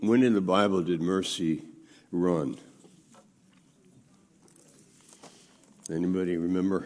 When in the Bible did mercy run? Anybody remember?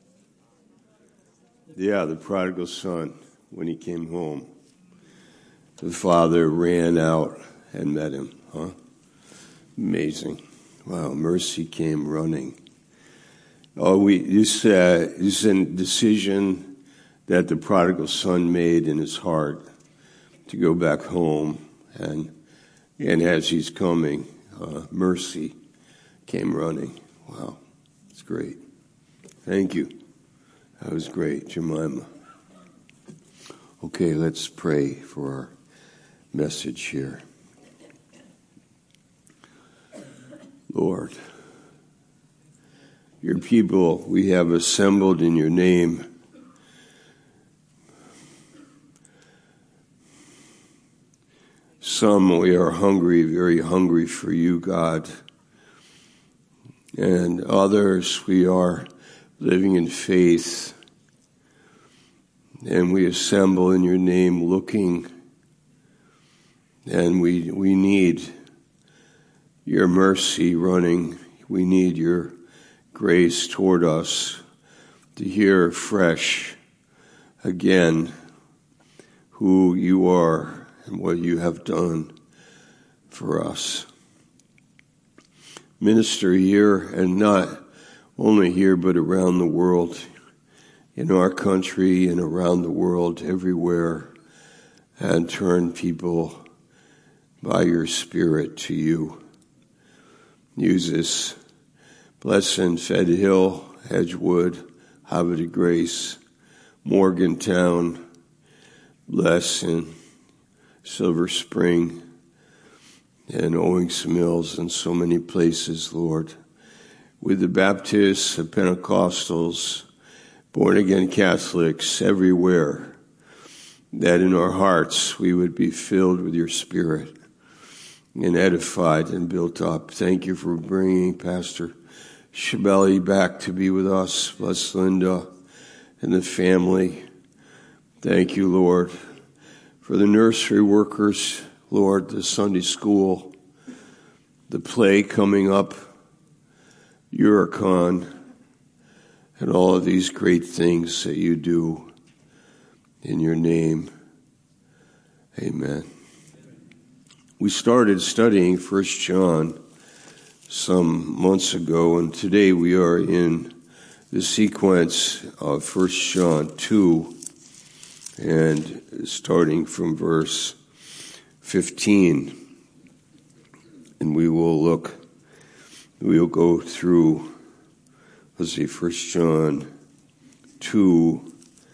Yeah, the prodigal son, when he came home. The father ran out and met him. Huh? Amazing. Wow, mercy came running. This is a decision that the prodigal son made in his heart to go back home. And as he's coming, mercy came running. Wow, it's great. Thank you. That was great, Jemima. Okay, let's pray for our message here. Lord, your people we have assembled in your name. Some we are hungry, very hungry for you, God. And others we are living in faith. And we assemble in your name looking. And we need your mercy running. We need your grace toward us to hear fresh again who you are and what you have done for us. Minister here, and not only here but around the world, in our country and around the world, everywhere, and turn people by your Spirit to you. Use this. Bless in Fed Hill, Edgewood, Havre de Grace, Morgantown. Bless in Silver Spring and Owings Mills and so many places, Lord. With the Baptists, the Pentecostals, born-again Catholics everywhere, that in our hearts we would be filled with your Spirit and edified and built up. Thank you for bringing Pastor Shabelli back to be with us. Bless Linda and the family. Thank you, Lord, for the nursery workers, Lord, the Sunday school, the play coming up, Eurocon, and all of these great things that you do in your name. Amen. We started studying 1 John some months ago, and today we are in the sequence of 1 John 2, and starting from verse 15. And we'll go through, 1 John 2,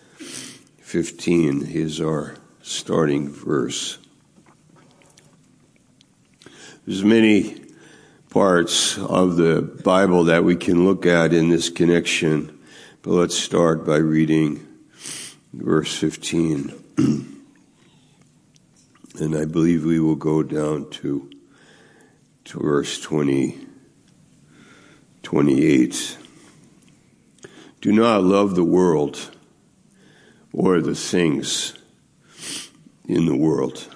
15 is our starting verse. There's many parts of the Bible that we can look at in this connection, but let's start by reading verse 15. And I believe we will go down to verse 28. Do not love the world or the things in the world.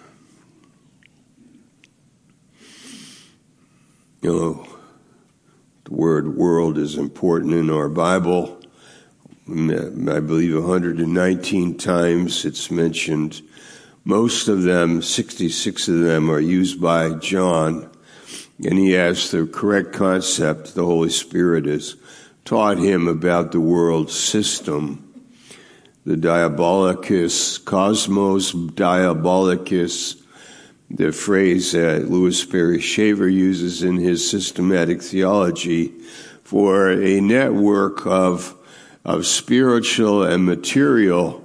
You know, the word world is important in our Bible. I believe 119 times it's mentioned. Most of them, 66 of them, are used by John, and he has the correct concept. The Holy Spirit has taught him about the world system, the diabolicus, cosmos diabolicus, the phrase that Louis Perry Shaver uses in his systematic theology for a network of spiritual and material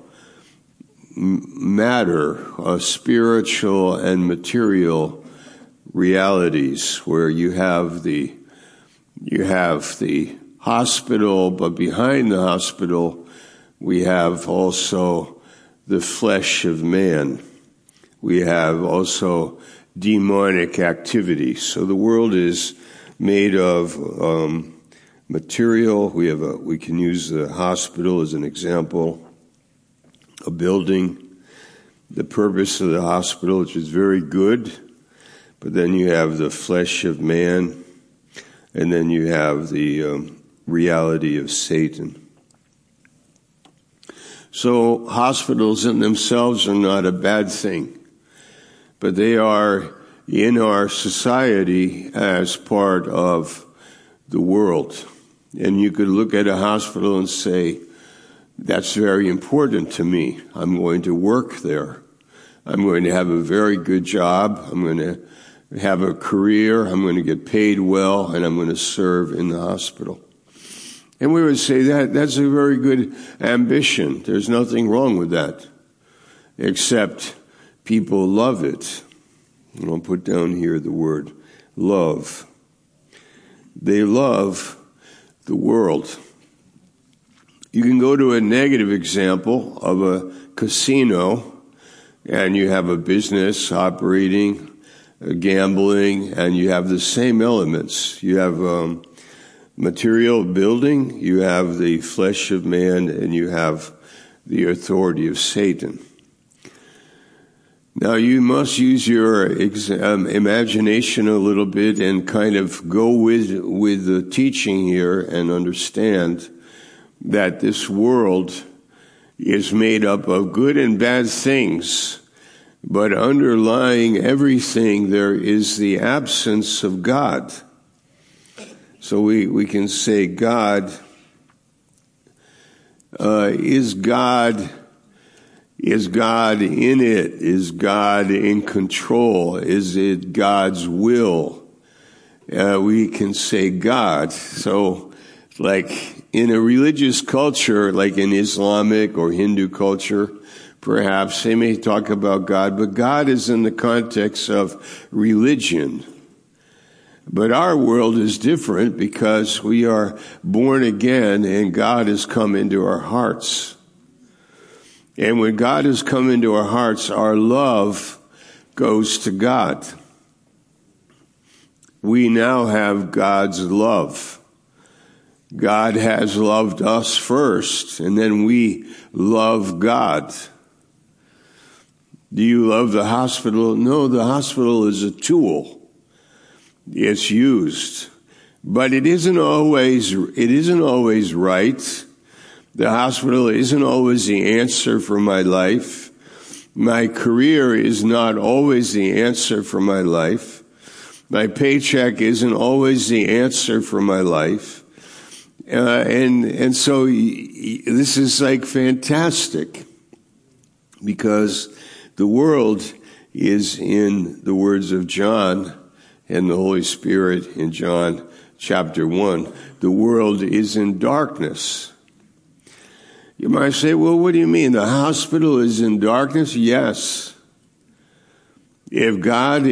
matter, of spiritual and material realities, where you have the hospital, but behind the hospital we have also the flesh of man. We have also demonic activity. So the world is made of material. We can use the hospital as an example, a building. The purpose of the hospital, which is very good, but then you have the flesh of man, and then you have the reality of Satan. So hospitals in themselves are not a bad thing, but they are in our society as part of the world. And you could look at a hospital and say, that's very important to me. I'm going to work there. I'm going to have a very good job. I'm going to have a career. I'm going to get paid well, and I'm going to serve in the hospital. And we would say that's a very good ambition. There's nothing wrong with that, except people love it. And I'll put down here the word love. They love the world. You can go to a negative example of a casino, and you have a business operating, gambling, and you have the same elements. You have material building, you have the flesh of man, and you have the authority of Satan. Now you must use your imagination a little bit and kind of go with the teaching here and understand that this world is made up of good and bad things, but underlying everything there is the absence of God. So we can say God is God. Is God in it? Is God in control? Is it God's will? We can say God. So, like in a religious culture, like in Islamic or Hindu culture, perhaps they may talk about God, but God is in the context of religion. But our world is different because we are born again and God has come into our hearts. And when God has come into our hearts, our love goes to God. We now have God's love. God has loved us first, and then we love God. Do you love the hospital? No, the hospital is a tool. It's used. But it isn't always right. The hospital isn't always the answer for my life. My career is not always the answer for my life. My paycheck isn't always the answer for my life. And so this is like fantastic, because the world is, in the words of John and the Holy Spirit in John chapter 1, the world is in darkness. You might say, well, what do you mean? The hospital is in darkness? Yes. If God,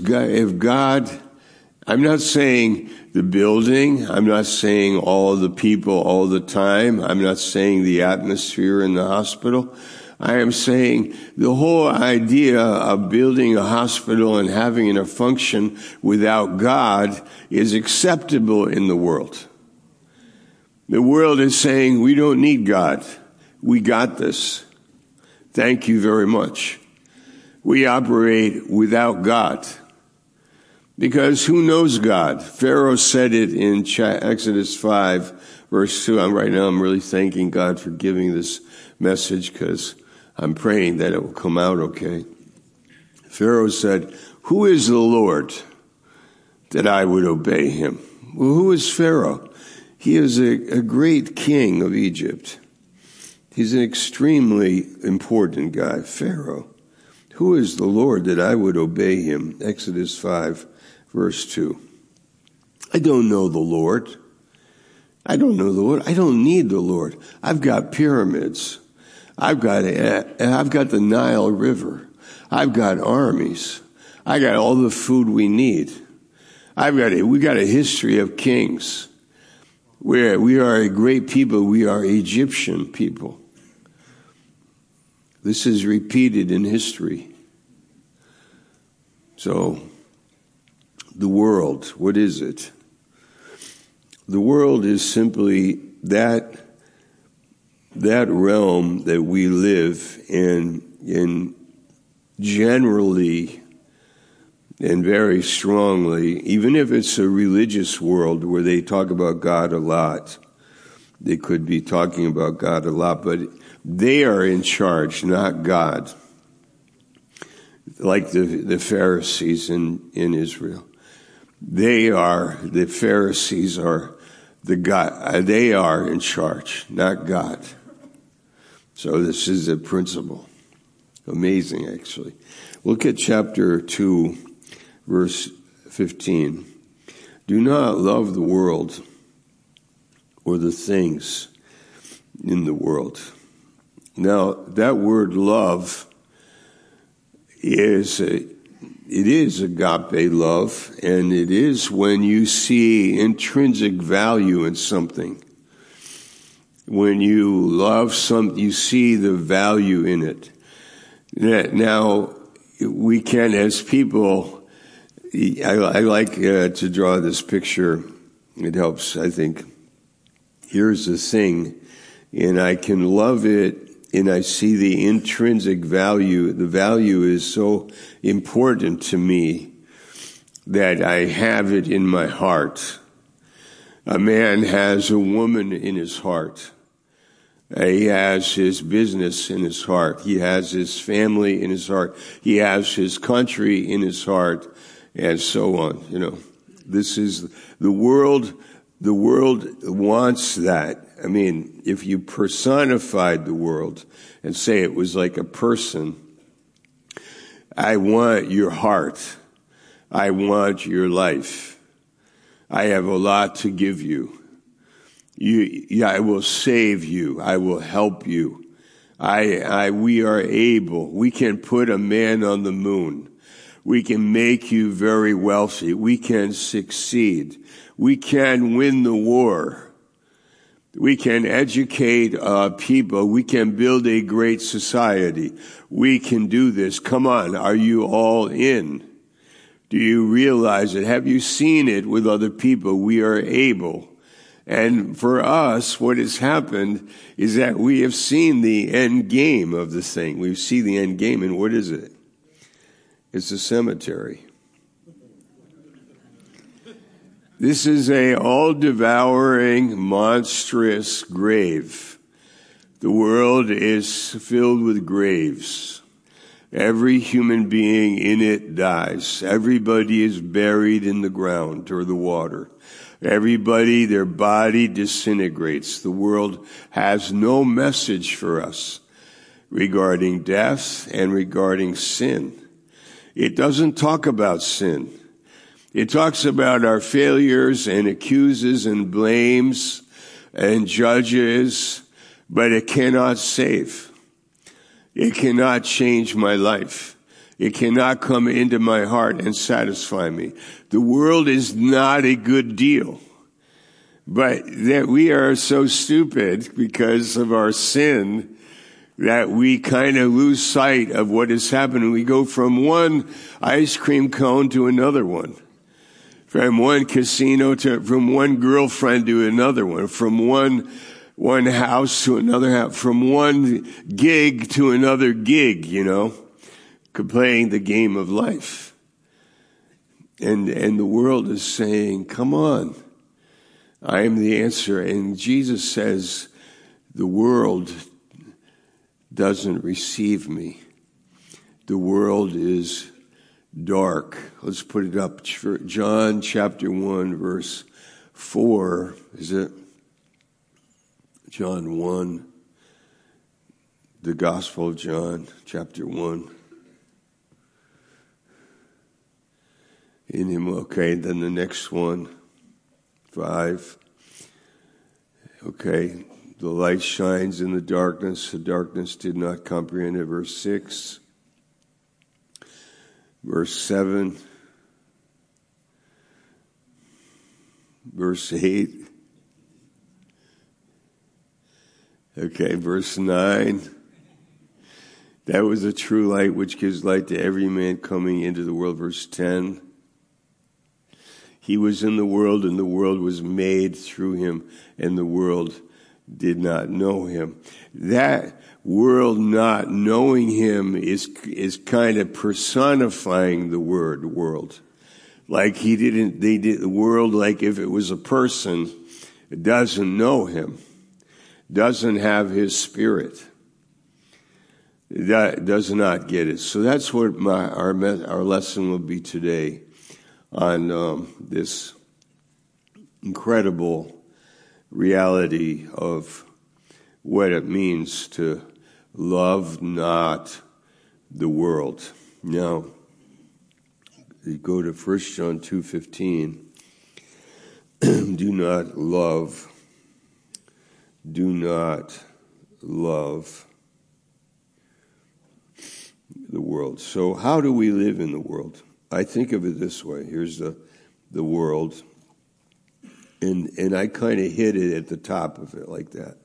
I'm not saying the building, I'm not saying all of the people all the time, I'm not saying the atmosphere in the hospital. I am saying the whole idea of building a hospital and having it function without God is acceptable in the world. The world is saying, we don't need God. We got this. Thank you very much. We operate without God. Because who knows God? Pharaoh said it in Exodus 5, verse 2. I'm really thanking God for giving this message, because I'm praying that it will come out okay. Pharaoh said, who is the Lord that I would obey him? Well, who is Pharaoh? He is a great king of Egypt. He's an extremely important guy, Pharaoh. Who is the Lord that I would obey him? Exodus 5, verse 2. I don't know the Lord. I don't know the Lord. I don't need the Lord. I've got pyramids. I've got the Nile River. I've got armies. I got all the food we need. We got a history of kings. We are a great people. We are Egyptian people. This is repeated in history. So, the world, what is it? The world is simply that realm that we live in generally and very strongly, even if it's a religious world where they talk about God a lot. They could be talking about God a lot, but they are in charge, not God. Like the Pharisees in Israel. The Pharisees are the God, they are in charge, not God. So this is a principle. Amazing, actually. Look at chapter 2, verse 15. Do not love the world or the things in the world. Now, that word love is agape love, and it is when you see intrinsic value in something. When you love something, you see the value in it. Now, we can, as people, I like to draw this picture. It helps, I think. Here's the thing, and I can love it, and I see the intrinsic value. The value is so important to me that I have it in my heart. A man has a woman in his heart. He has his business in his heart. He has his family in his heart. He has his country in his heart, and so on. You know, this is the world. The world wants that. I mean, if you personified the world and say it was like a person, I want your heart. I want your life. I have a lot to give you. I will save you. I will help you. We are able. We can put a man on the moon. We can make you very wealthy. We can succeed. We can win the war. We can educate people. We can build a great society. We can do this. Come on, are you all in? Do you realize it? Have you seen it with other people? We are able. And for us, what has happened is that we have seen the end game of the thing. We see the end game, and what is it? It's a cemetery. This is a all-devouring, monstrous grave. The world is filled with graves. Every human being in it dies. Everybody is buried in the ground or the water. Everybody, their body disintegrates. The world has no message for us regarding death and regarding sin. It doesn't talk about sin. It talks about our failures and accuses and blames and judges, but it cannot save. It cannot change my life. It cannot come into my heart and satisfy me. The world is not a good deal. But that we are so stupid because of our sin that we kind of lose sight of what is happening. We go from one ice cream cone to another one. From one casino from one girlfriend to another one. From one house to another house. From one gig to another gig, you know. Playing the game of life. And the world is saying, come on, I am the answer. And Jesus says, the world doesn't receive me. The world is dark. Let's put it up. John chapter 1, verse 4. Is it? John 1. The Gospel of John, chapter 1. In him, okay, then the next one, 5. Okay, the light shines in the darkness did not comprehend it. Verse 6. Verse 7. Verse 8. Okay, verse 9. That was the true light which gives light to every man coming into the world. Verse 10. He was in the world, and the world was made through him, and the world did not know him. That world not knowing him is kind of personifying the word world. Like they did the world like if it was a person, it doesn't know him, doesn't have his spirit, does not get it. So that's what our lesson will be today on this incredible reality of what it means to love not the world. Now, you go to 1 John 2:15. Do not love the world. So how do we live in the world? I think of it this way. Here's the world. And I kind of hit it at the top of it like that.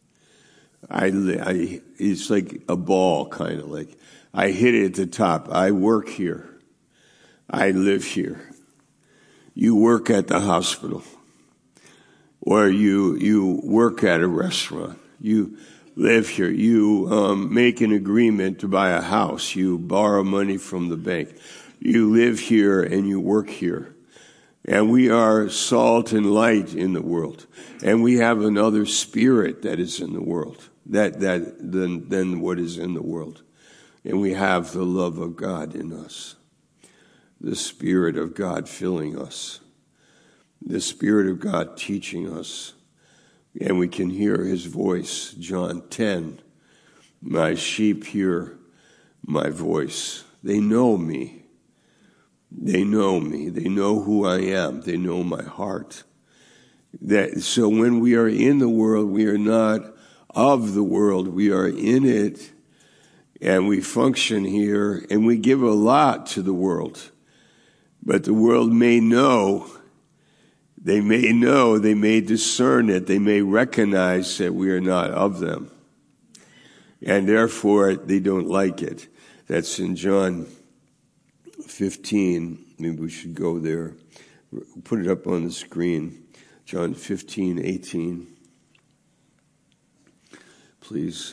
It's like a ball, kind of like. I hit it at the top. I work here. I live here. You work at the hospital. Or you work at a restaurant. You live here. You make an agreement to buy a house. You borrow money from the bank. You live here and you work here. And we are salt and light in the world. And we have another spirit that is in the world than what is in the world. And we have the love of God in us. The Spirit of God filling us. The Spirit of God teaching us. And we can hear his voice. John 10. My sheep hear my voice. They know me. They know me. They know who I am. They know my heart. So when we are in the world, we are not of the world. We are in it, and we function here, and we give a lot to the world. But the world may know, they may discern it, they may recognize that we are not of them. And therefore, they don't like it. That's in John 15, maybe we should go there. Put it up on the screen. John 15:18. Please.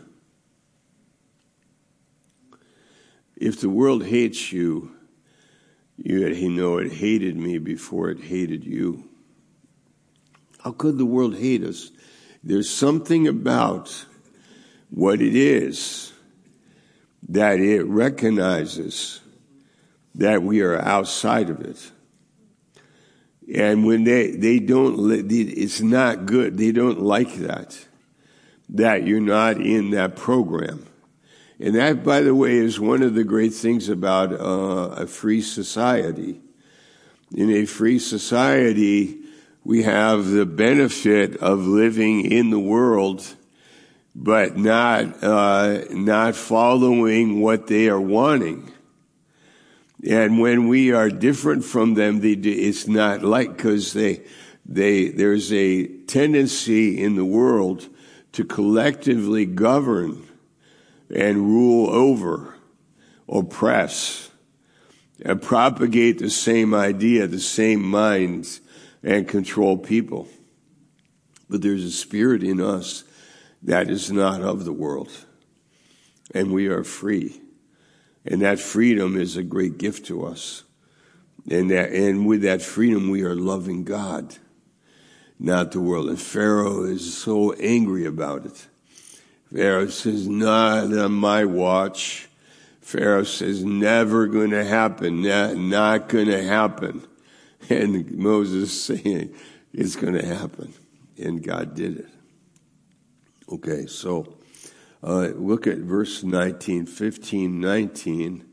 If the world hates you, you know it hated me before it hated you. How could the world hate us? There's something about what it is that it recognizes that we are outside of it. And when they don't, it's not good. They don't like that you're not in that program. And that, by the way, is one of the great things about a free society. In a free society, we have the benefit of living in the world, but not following what they are wanting. And when we are different from them, it's not like, because there's a tendency in the world to collectively govern and rule over, oppress, and propagate the same idea, the same minds, and control people. But there's a spirit in us that is not of the world, and we are free. And that freedom is a great gift to us. And with that freedom, we are loving God, not the world. And Pharaoh is so angry about it. Pharaoh says, not on my watch. Pharaoh says, never going to happen, not going to happen. And Moses saying, it's going to happen. And God did it. Okay, so look at verse 19, 15, 19.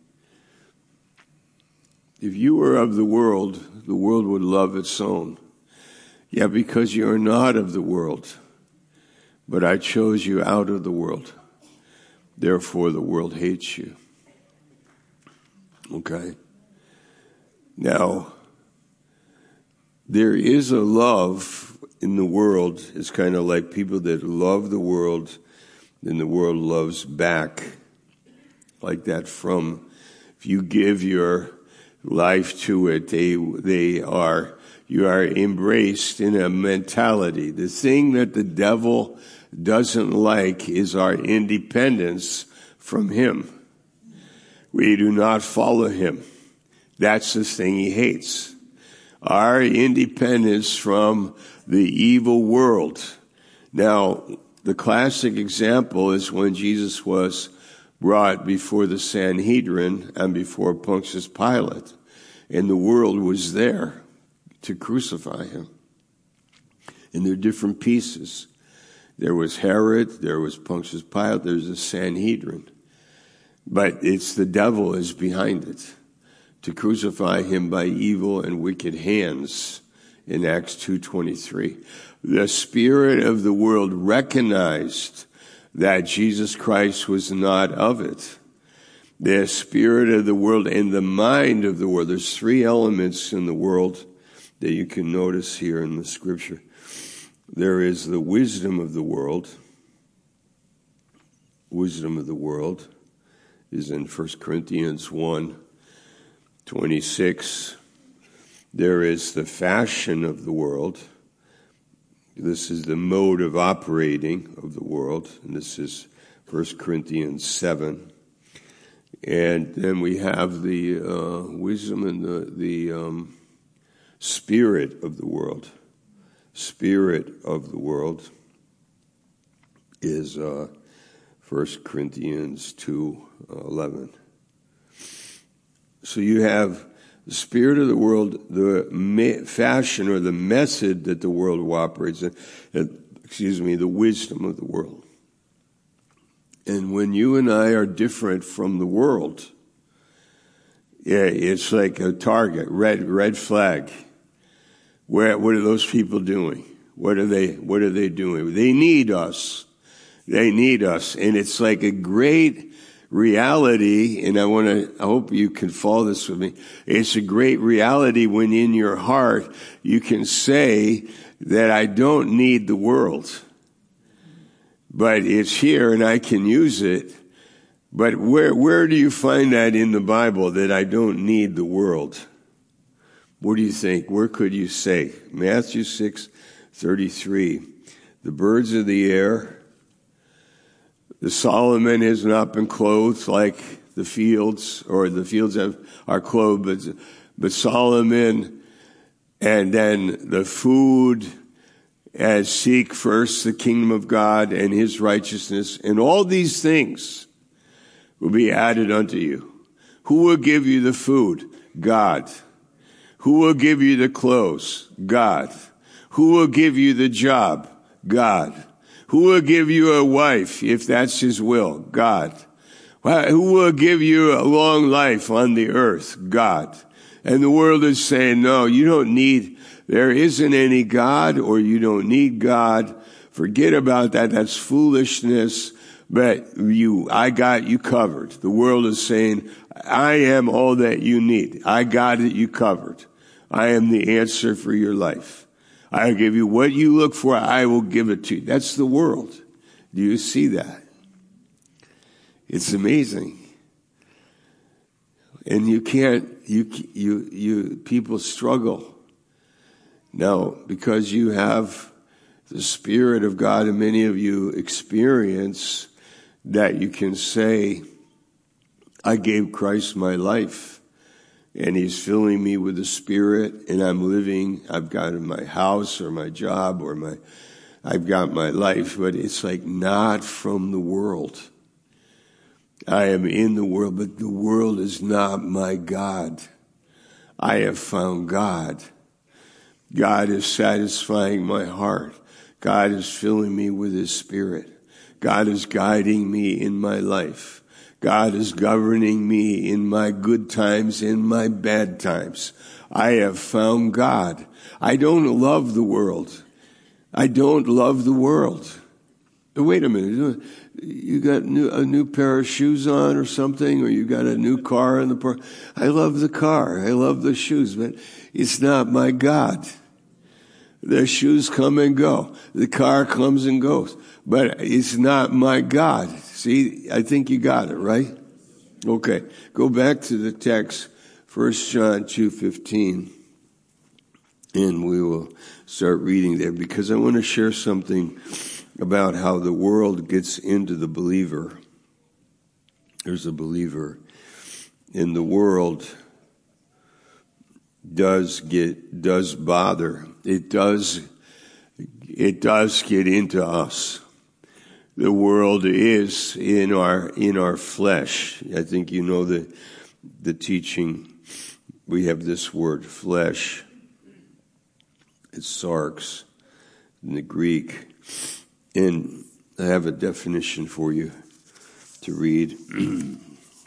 If you were of the world would love its own. Yeah, because you are not of the world, but I chose you out of the world. Therefore, the world hates you. Okay? Now, there is a love in the world. It's kind of like people that love the world, then the world loves back. Like that if you give your life to it, they are You are embraced in a mentality. The thing that the devil doesn't like is our independence from him. We do not follow him. That's the thing he hates. Our independence from the evil world. Now, the classic example is when Jesus was brought before the Sanhedrin and before Pontius Pilate, and the world was there to crucify him. And they're different pieces. There was Herod, there was Pontius Pilate, there's the Sanhedrin. But it's the devil is behind it, to crucify him by evil and wicked hands in Acts 2:23. The spirit of the world recognized that Jesus Christ was not of it. The spirit of the world and the mind of the world. There's three elements in the world that you can notice here in the scripture. There is the wisdom of the world. Wisdom of the world is in 1 Corinthians 1:26. There is the fashion of the world. This is the mode of operating of the world. And this is 1 Corinthians 7. And then we have the wisdom and the spirit of the world. Spirit of the world is 1 Corinthians 2:11. So you have the spirit of the world, the fashion or the method that the world operates in, the wisdom of the world. And when you and I are different from the world, it's like a target, red flag. What are those people doing? What are they doing? They need us. They need us. And it's like a great reality, and I hope you can follow this with me. It's a great reality when in your heart you can say that I don't need the world. But it's here and I can use it. But where do you find that in the Bible, that I don't need the world? What do you think? Where could you say? Matthew 6:33. The birds of the air, the Solomon has not been clothed like the fields, or the fields are clothed, but Solomon, and then the food, as seek first the kingdom of God and his righteousness, and all these things will be added unto you. Who will give you the food? God. Who will give you the clothes? God. Who will give you the job? God. Who will give you a wife, if that's his will? God. Who will give you a long life on the earth? God. And the world is saying, no, you don't need, there isn't any God, or you don't need God. Forget about that. That's foolishness. But I got you covered. The world is saying, I am all that you need. I got it, you covered. I am the answer for your life. I'll give you what you look for. I will give it to you. That's the world. Do you see that? It's amazing. And you can't, people struggle. Now, because you have the Spirit of God, and many of you experience that, you can say, I gave Christ my life. And he's filling me with the Spirit, and I'm living, I've got my house or my job or I've got my life, but it's like not from the world. I am in the world, but the world is not my God. I have found God. God is satisfying my heart. God is filling me with his Spirit. God is guiding me in my life. God is governing me in my good times, in my bad times. I have found God. I don't love the world. I don't love the world. Wait a minute. You got a new pair of shoes on or something, or you got a new car in the park. I love the car. I love the shoes, but it's not my God. The shoes come and go. The car comes and goes. But it's not my God. See, I think you got it, right? Okay. Go back to the text, 1 John 2:15. And we will start reading there because I want to share something about how the world gets into the believer. There's a believer in the world does bother. It does get into us. The world is in our flesh. I think you know the teaching. We have this word, flesh. It's sarx in the Greek. And I have a definition for you to read to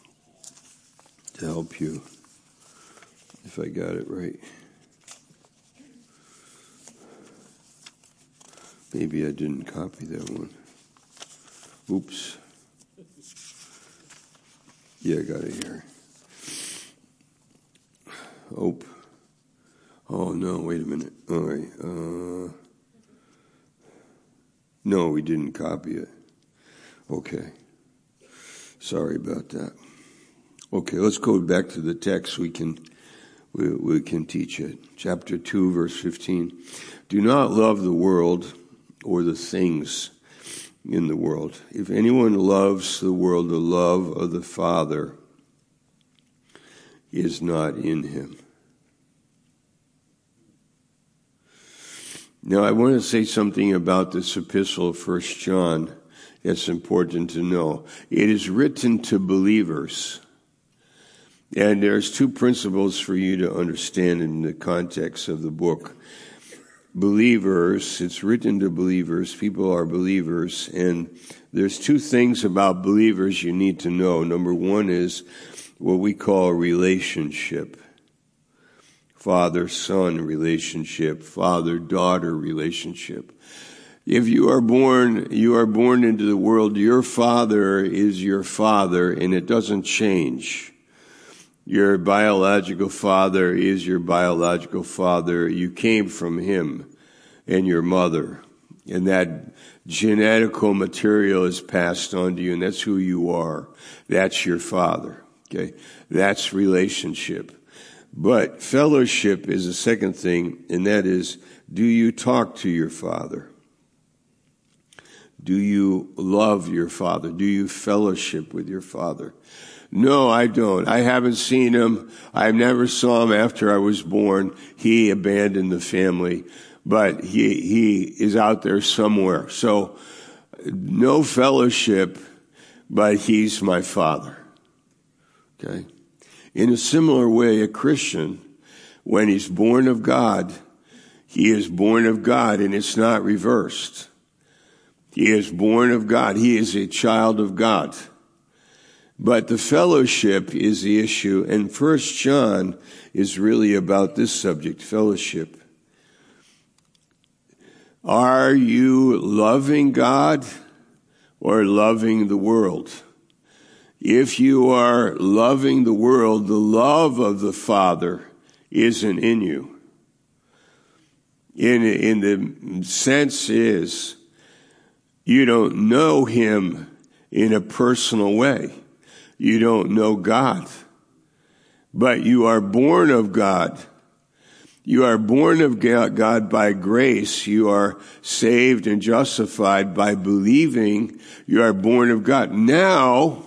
help you, if I got it right. Maybe I didn't copy that one. Oops. Yeah, I got it here. Oh, no, wait a minute. All right. No, we didn't copy it. Okay. Sorry about that. Okay, let's go back to the text. We can teach it. Chapter 2, verse 15. Do not love the world or the things in the world. If anyone loves the world, the love of the Father is not in him. Now, I want to say something about this epistle of 1 John that's important to know. It is written to believers. And there's two principles for you to understand in the context of the book. Believers, it's written to believers. People are believers. And there's two things about believers you need to know. Number one is what we call a relationship. Father-son relationship, father-daughter relationship. If you are born into the world, your father is your father, and it doesn't change. Your biological father is your biological father. You came from him and your mother, and that genetical material is passed on to you, and that's who you are. That's your father, okay? That's relationship. But fellowship is the second thing, and that is, do you talk to your father? Do you love your father? Do you fellowship with your father? No, I don't. I haven't seen him. I never saw him after I was born. He abandoned the family, but he is out there somewhere. So no fellowship, but he's my father. Okay? In a similar way, a Christian, when he's born of God, he is born of God, and it's not reversed. He is born of God. He is a child of God. But the fellowship is the issue, and 1 John is really about this subject, fellowship. Are you loving God or loving the world? If you are loving the world, the love of the Father isn't in you. In the sense is, you don't know him in a personal way. You don't know God. But you are born of God. You are born of God by grace. You are saved and justified by believing you are born of God. Now,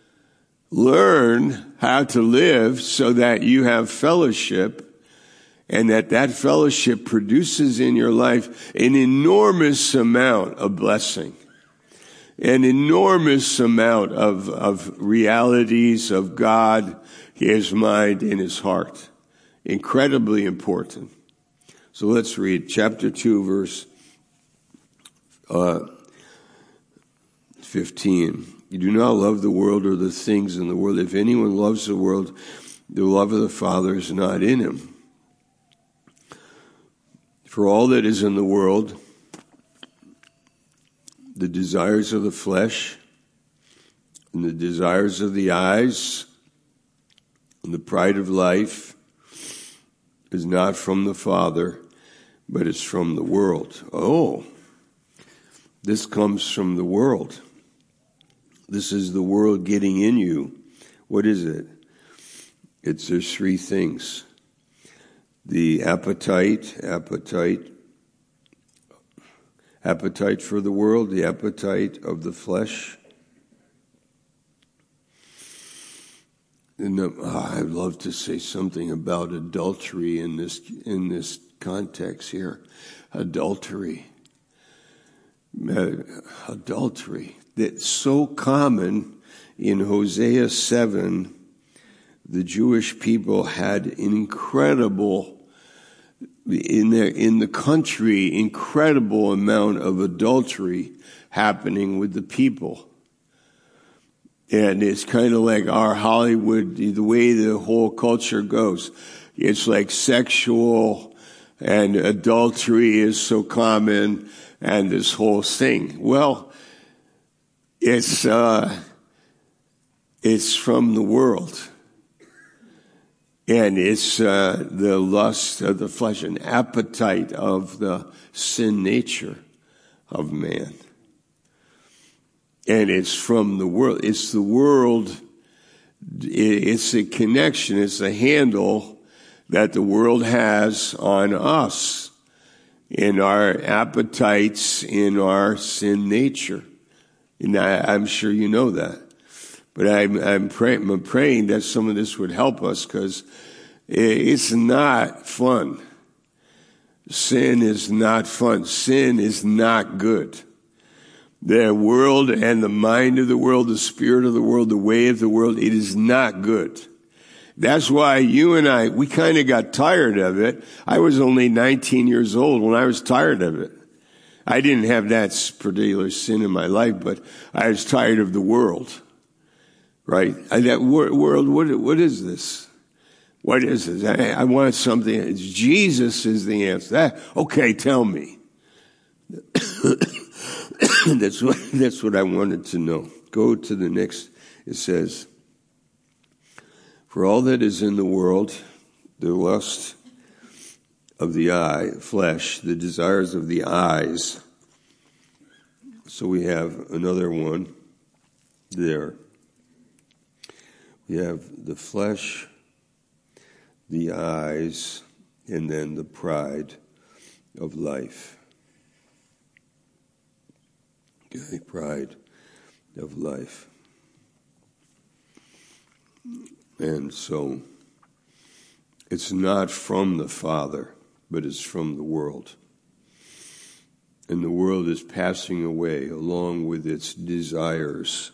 learn how to live so that you have fellowship, and that fellowship produces in your life an enormous amount of blessing, an enormous amount of realities of God, his mind, and his heart. Incredibly important. So let's read chapter 2, verse 15. You do not love the world or the things in the world. If anyone loves the world, the love of the Father is not in him. For all that is in the world, the desires of the flesh, and the desires of the eyes, and the pride of life, is not from the Father, but is from the world. Oh, this comes from the world. This is the world getting in you. What is it? There's three things. the appetite for the world, the appetite of the flesh. And I'd love to say something about adultery in this context here. Adultery. That's so common in Hosea 7. The Jewish people had an incredible amount of adultery happening with the people. And it's kind of like our Hollywood, the way the whole culture goes. It's like sexual and adultery is so common and this whole thing. Well, it's from the world. And it's the lust of the flesh, an appetite of the sin nature of man. And it's from the world. It's the world. It's a connection. It's a handle that the world has on us in our appetites, in our sin nature. And I'm sure you know that. But I'm praying that some of this would help us because it's not fun. Sin is not fun. Sin is not good. The world and the mind of the world, the spirit of the world, the way of the world, it is not good. That's why you and I, we kind of got tired of it. I was only 19 years old when I was tired of it. I didn't have that particular sin in my life, but I was tired of the world. Right? That world, what is this? What is this? I want something. Jesus is the answer. Okay, tell me. That's what I wanted to know. Go to the next. It says, for all that is in the world, the lust of the eye, flesh, the desires of the eyes. So we have another one there. We have the flesh, the eyes, and then the pride of life. Okay, pride of life. And so it's not from the Father, but it's from the world. And the world is passing away along with its desires.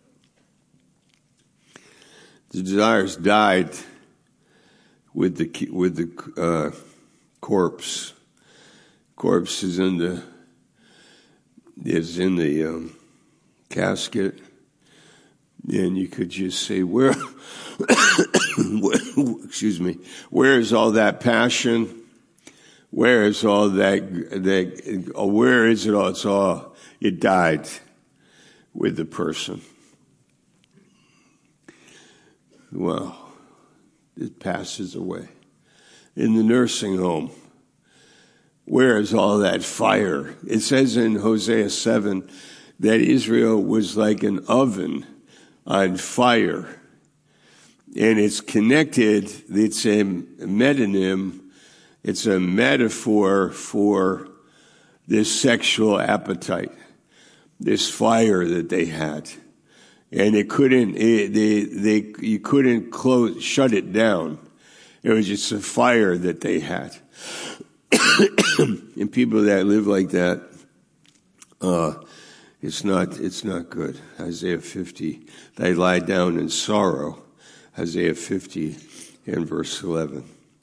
The desires died with the corpse. Corpse is in the casket, and you could just say, where? Excuse me. Where is all that passion? Where is all that? Where is it all? It died with the person. Well, it passes away. In the nursing home, where is all that fire? It says in Hosea 7 that Israel was like an oven on fire. And it's connected, it's a metonym, it's a metaphor for this sexual appetite, this fire that they had. And you couldn't shut it down. It was just a fire that they had. And people that live like that, it's not good. Isaiah 50, they lie down in sorrow. Isaiah 50 and verse 11.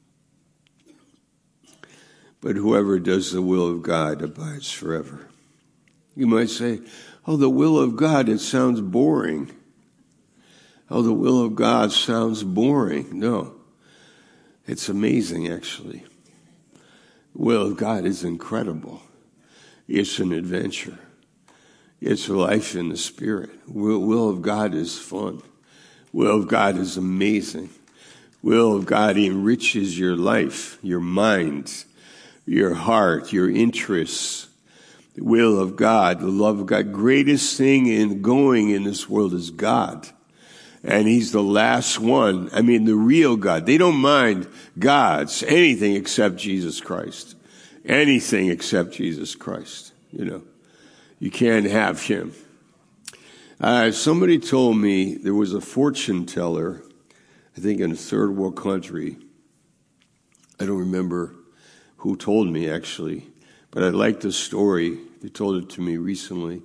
But whoever does the will of God abides forever. You might say, oh, the will of God, it sounds boring. Oh, the will of God sounds boring. No, it's amazing, actually. The will of God is incredible. It's an adventure. It's life in the Spirit. Will of God is fun. Will of God is amazing. Will of God enriches your life, your mind, your heart, your interests. The will of God, the love of God. Greatest thing in going in this world is God. And he's the last one. I mean, the real God. They don't mind gods, anything except Jesus Christ. Anything except Jesus Christ. You can't have him. Somebody told me there was a fortune teller, I think in a third world country. I don't remember who told me, actually, but I like the story. They told it to me recently.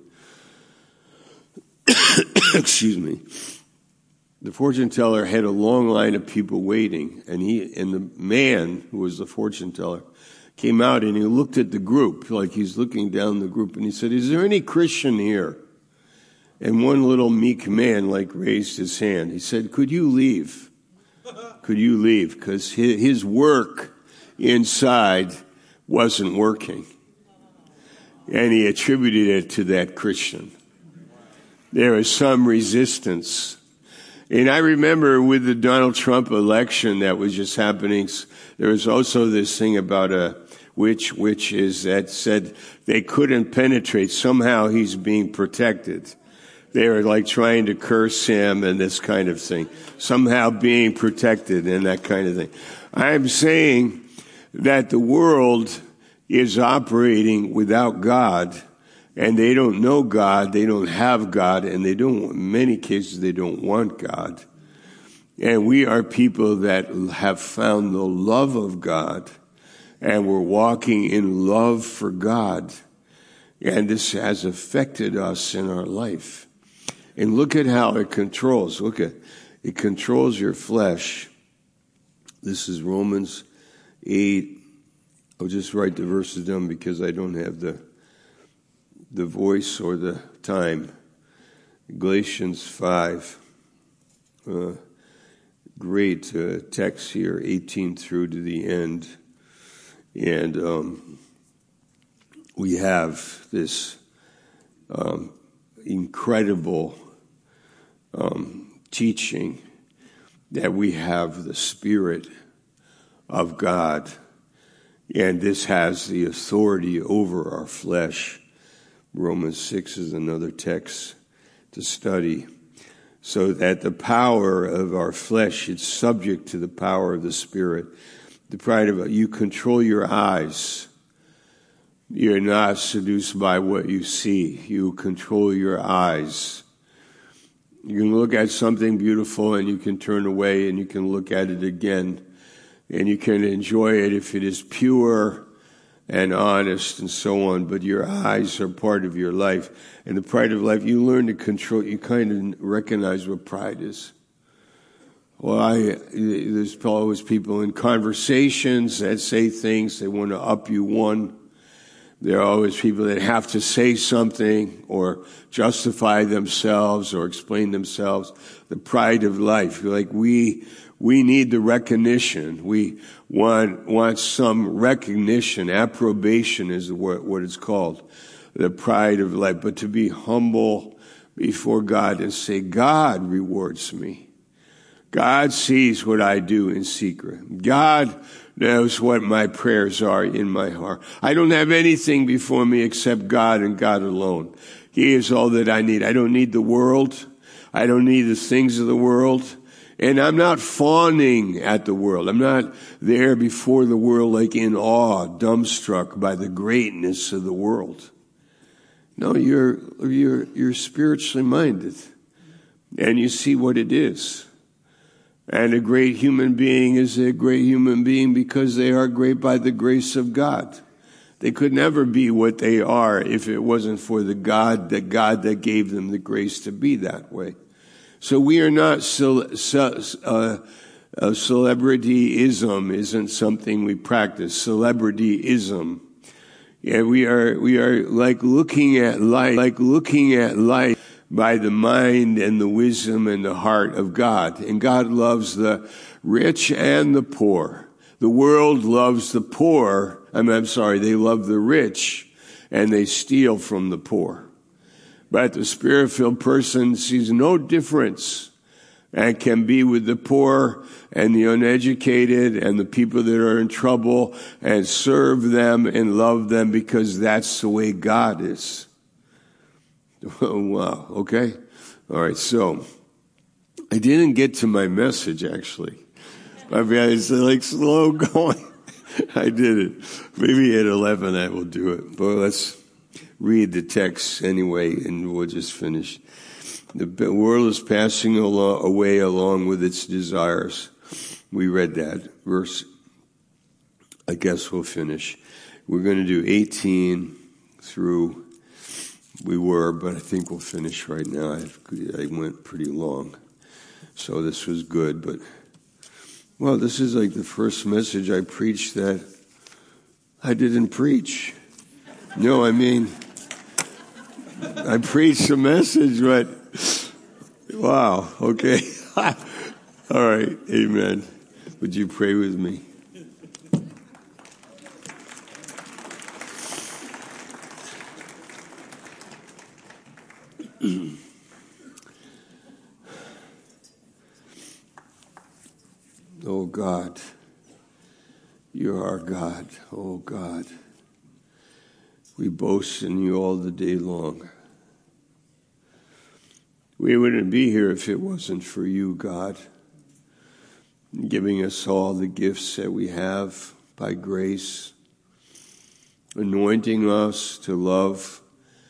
Excuse me. The fortune teller had a long line of people waiting, and the man who was the fortune teller came out and he looked at the group, like he's looking down the group, and he said, "Is there any Christian here?" And one little meek man raised his hand. He said, "Could you leave? Could you leave?" Because his work inside wasn't working. And he attributed it to that Christian. There was some resistance. And I remember with the Donald Trump election that was just happening, there was also this thing about a witches that said they couldn't penetrate. Somehow he's being protected. They were trying to curse him and this kind of thing. Somehow being protected and that kind of thing. I'm saying that the world is operating without God, and they don't know God, they don't have God, and in many cases, they don't want God. And we are people that have found the love of God, and we're walking in love for God. And this has affected us in our life. And look at how it controls. It controls your flesh. This is Romans 8. I'll just write the verses down because I don't have the voice or the time. Galatians 5. Great text here, 18 through to the end. And we have this incredible teaching that we have the Spirit of God. And this has the authority over our flesh. Romans 6 is another text to study. So that the power of our flesh is subject to the power of the Spirit. The pride of you control your eyes. You're not seduced by what you see. You control your eyes. You can look at something beautiful and you can turn away and you can look at it again. And you can enjoy it if it is pure and honest and so on. But your eyes are part of your life. And the pride of life, you learn to control. You kind of recognize what pride is. Well, there's always people in conversations that say things. They want to up you one. There are always people that have to say something or justify themselves or explain themselves. The pride of life. We need the recognition. We want some recognition. Approbation is what it's called. The pride of life. But to be humble before God and say, God rewards me. God sees what I do in secret. God knows what my prayers are in my heart. I don't have anything before me except God and God alone. He is all that I need. I don't need the world. I don't need the things of the world. And I'm not fawning at the world. I'm not there before the world in awe, dumbstruck by the greatness of the world. No, you're spiritually minded. And you see what it is. And a great human being is a great human being because they are great by the grace of God. They could never be what they are if it wasn't for the God that gave them the grace to be that way. So we are not, celebrityism isn't something we practice. Celebrityism. Yeah, we are looking at life by the mind and the wisdom and the heart of God. And God loves the rich and the poor. The world loves the poor. They love the rich and they steal from the poor. But the Spirit-filled person sees no difference and can be with the poor and the uneducated and the people that are in trouble and serve them and love them because that's the way God is. Oh, wow. Okay. All right. So I didn't get to my message, actually. I mean, it's like slow going. I did it. Maybe at 11 I will do it. But let's read the text anyway, and we'll just finish. The world is passing away along with its desires. We read that verse. I guess we'll finish. We're going to do 18 through, but I think we'll finish right now. I went pretty long. So this was good, but, well, this is like the first message I preached that I didn't preach. No, I mean, I preached a message, but, wow, okay. All right, amen. Would you pray with me? Oh God, you're our God. Oh God, we boast in you all the day long. We wouldn't be here if it wasn't for you, God, giving us all the gifts that we have by grace, anointing us to love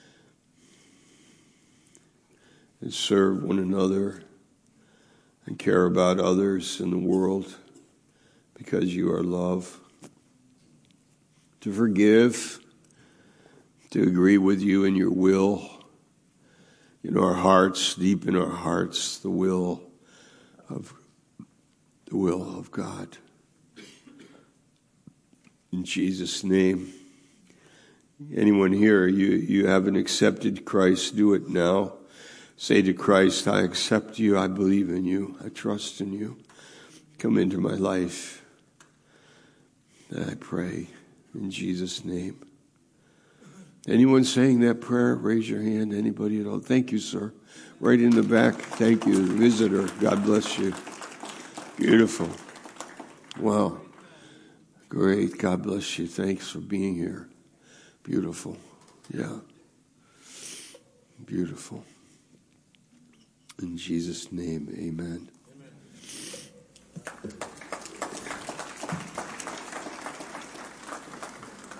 and serve one another and care about others in the world because you are love, to forgive, to agree with you in your will, in our hearts, deep in our hearts, the will of God. In Jesus' name. Anyone here, you haven't accepted Christ, do it now. Say to Christ, I accept you, I believe in you, I trust in you. Come into my life. And I pray in Jesus' name. Anyone saying that prayer, raise your hand. Anybody at all? Thank you, sir. Right in the back. Thank you. Visitor, God bless you. Beautiful. Wow. Great. God bless you. Thanks for being here. Beautiful. Yeah. Beautiful. In Jesus' name, amen.